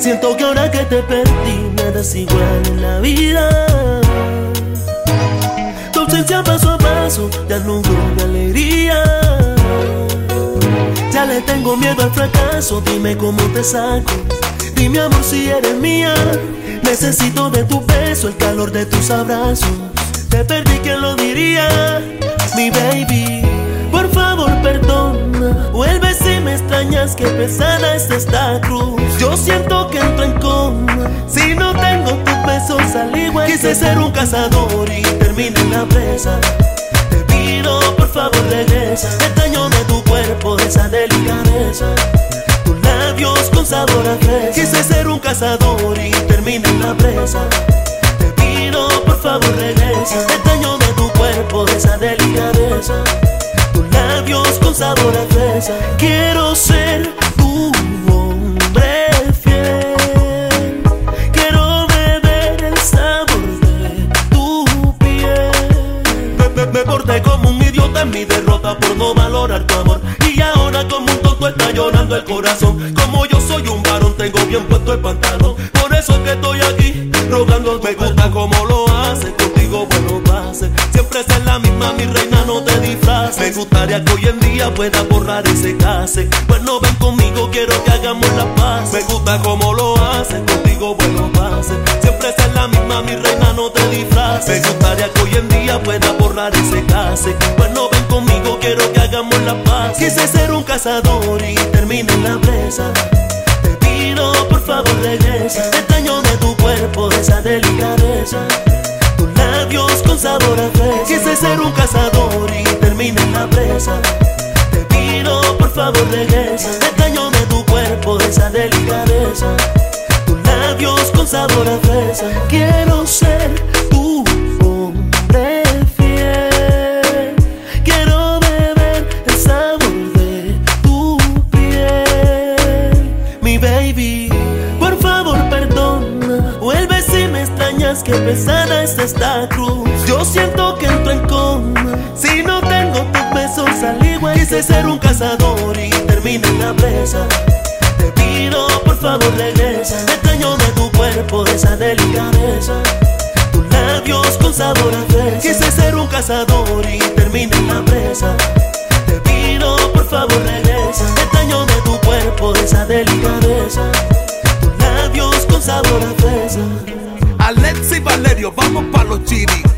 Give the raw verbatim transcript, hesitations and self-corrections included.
Siento que ahora que te perdí nada es igual en la vida. Tu ausencia paso a paso ya no hubo alegría. Ya le tengo miedo al fracaso, dime cómo te saco. Dime amor si eres mía. Necesito de tu beso, el calor de tus abrazos. Te perdí, ¿quién lo diría? Mi baby, por favor perdona. Vuelve si me extrañas, que pesada es esta cruz. Yo siento que entro en coma si no tengo tus besos al igual. Quise ser un cazador y terminé en la presa. Te pido por favor regresa. Me extraño de tu cuerpo, de esa delicadeza. Tus labios con sabor a fresa. Quise ser un cazador y terminé en la presa. Te pido por favor regresa. Me extraño de tu cuerpo, de esa delicadeza. Tus labios con sabor a fresa. Quiero ser tu hombre fiel. Quiero beber el sabor de tu piel. Me, me, me porté como un idiota en mi derrota por no valorar tu amor. Y ahora como un tonto está llorando el corazón. Como yo soy un varón, tengo bien puesto el pantalón. Por eso es que estoy aquí rogando. Me gusta como lo hace, contigo bueno pase. Siempre es la misma, mi reina, no te disfraces. Me gustaría que hoy en día pueda borrar ese case. Pues no ven conmigo, quiero que hagamos la paz. Me gusta como lo hace, contigo bueno pase. Siempre es la misma, mi reina, no te disfraces. Me gustaría que hoy en día pueda borrar ese case. Pues no ven conmigo, quiero que hagamos la paz. Quise ser un cazador y terminé en la presa. Te pido por favor regresa. Me extraño de tu cuerpo, de esa delicadeza. Tus labios con sabor a fresa. Quise ser un cazador y terminé en la presa. Te pido por favor regresa. Me extraño de tu cuerpo, de esa delicadeza. Tus labios con sabor a fresa. Quiero ser tu hombre fiel. Quiero beber el sabor de tu piel. Mi baby, por favor perdona. Vuelve si me extrañas, que pesada es esta cruz. Yo siento que entro en coma si no tengo tus besos al igual. Quise ser un cazador y terminé en la presa. Te pido por favor regresa. Me extraño de tu cuerpo, de esa delicadeza. Tus labios con sabor a fresa. Quise ser un cazador y terminé en la presa. Te pido por favor regresa. Me extraño de tu cuerpo, de esa delicadeza. Tus labios con sabor a fresa. Alexis Valerio, vamos pa' los chiris.